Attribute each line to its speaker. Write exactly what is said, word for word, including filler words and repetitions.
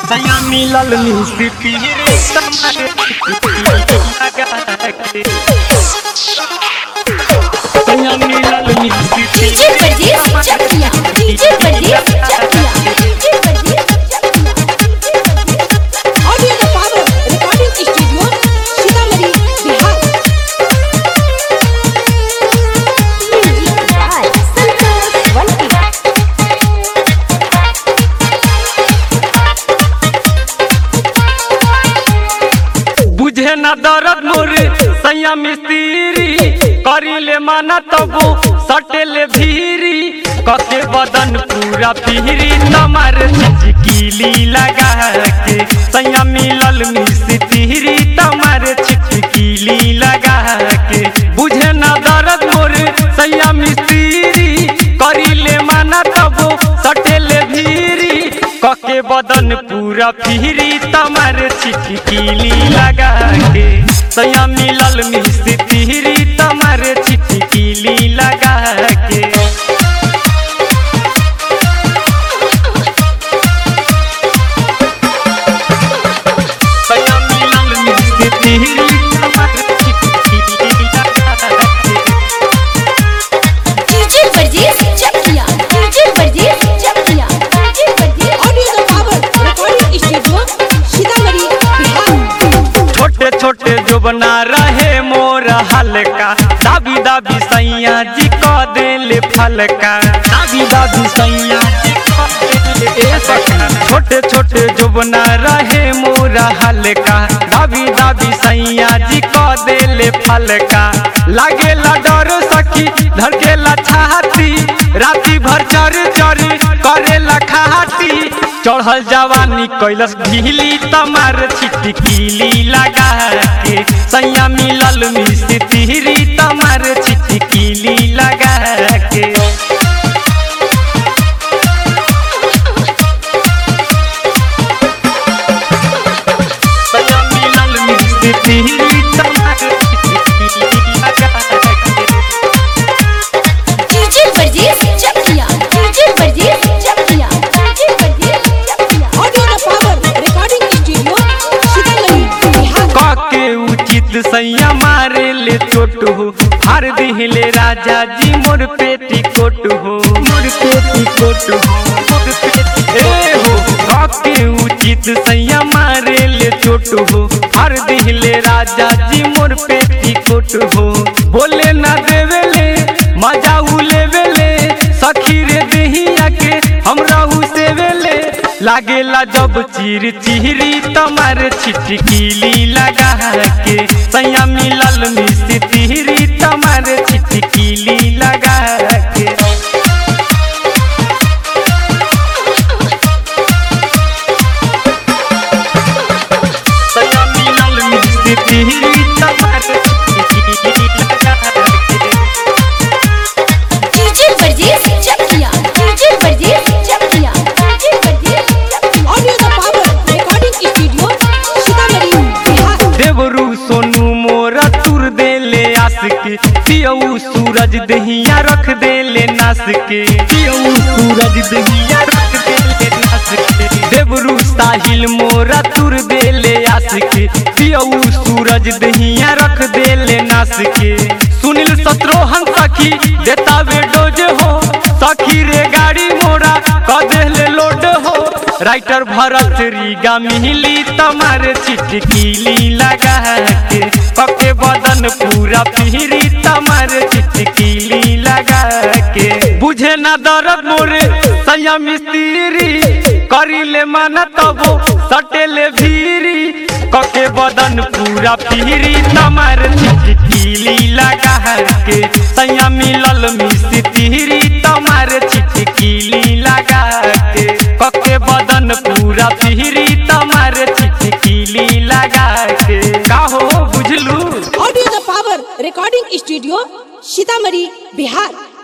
Speaker 1: सैया मिलल मिस्त्री रे तुम्हारे लगा के सैया मिलल मिस्त्री
Speaker 2: DJ Pardes Chakiya DJ Pardes Chakiya DJ Pardes audio the power recording studio Sitamarhi Bihar music by Santosh Vanti
Speaker 1: बुझे न दर्द मोर सैया मिस्त्री करिले माना तबो सटेले भीरी कके बदन पूरा पीरी तमार चिचकीली लगा के सैया मिलल मिस्त्री तमार चिचकीली लगा के बुझे न दर्द मोर सैया मिस्त्री करिले माना तबो सटेले भीरी कके बदन पूरा पीरी तमार चिचकीली लगा के सैया मिलल मिस्त्री तमार चिचकीली लगा के सैया मिलल मिस्त्री तमार चिचकीली लगा के
Speaker 2: DJ Pardes Chakiya DJ Pardes Chakiya DJ Pardes audio the power recording studio Sitamarhi Bihar
Speaker 1: छोटे छोटे जो बना रहे मोर हल्का दाबी दाबी सैया जी को देले फलका दाबी दाबी सैया जी को देले फलका छोटे छोटे जो बना रहे मोर हल्का दाबी दाबी सैया जी को देले फलका लागेला डर सखी धड़केला छाती राती भर चर चर करेला खाती चढ़ल जवानी कैलस ढीली तमार छिटकीली लगा के सैया मिलल मिस्त्री तमार छिटकीली लगा के सैया मिलल मिस्त्री तमार छिटकीली लगा के
Speaker 2: DJ Pardes Chakiya DJ Pardes Chakiya DJ Pardes Chakiya audio the power recording studio Sitamarhi Bihar
Speaker 1: काके उचित सैया मारे ले चोट हो हर दिहले राजा जी मोर पेटी कोट हो मोर पेटी कोट हो मोर पेटी ए हो काके उचित सैया मारे ले चोट हो हर दिहले राजा जी मोर पेटी कोट हो बोले ना देवेले मजा उलेवेले सखी रे देहिया के हमरा उसेवेले लागेला जब चीर चीरी तमार छिटकीली लगा के सैया मिलल मिस्त्री तमार छिटकीली लगा के सैया मिलल मिस्त्री तमार छिटकीली लगा के
Speaker 2: DJ Pardes Chakiya DJ Pardes Chakiya DJ Pardes Chakiya audio the power recording studio Sitamarhi Bihar
Speaker 1: देवरू सोनू मोरा तुर देले आस के पियऊ सूरज दहिया रख देले नास के पियऊ सूरज दहिया रख देले नास के देवरू साहिल मोरा तुर देले आस के पियऊ सूरज दहिया रख देले नास के सुनील सत्रोहन सखी देता वे डोज हो सखी रे गाड़ी मोरा क देले लोड हो राइटर भरत रीगा मिली तमार छिटकीली लगा के कके बदन पूरा पीरी तमार छिटकीली लगा के बुझे ना दर्द मोरे सैया मिस्त्री करिले माना तबो सटेले भीरी कके बदन पूरा पीरी तमार छिटकीली लगा के सैया मिलल मिस्त्री तमार छिटकीली लगा के कके बदन पूरा पीरी तमार छिटकीली लगा के का हो बुझलू
Speaker 2: audio the power recording studio Sitamarhi Bihar.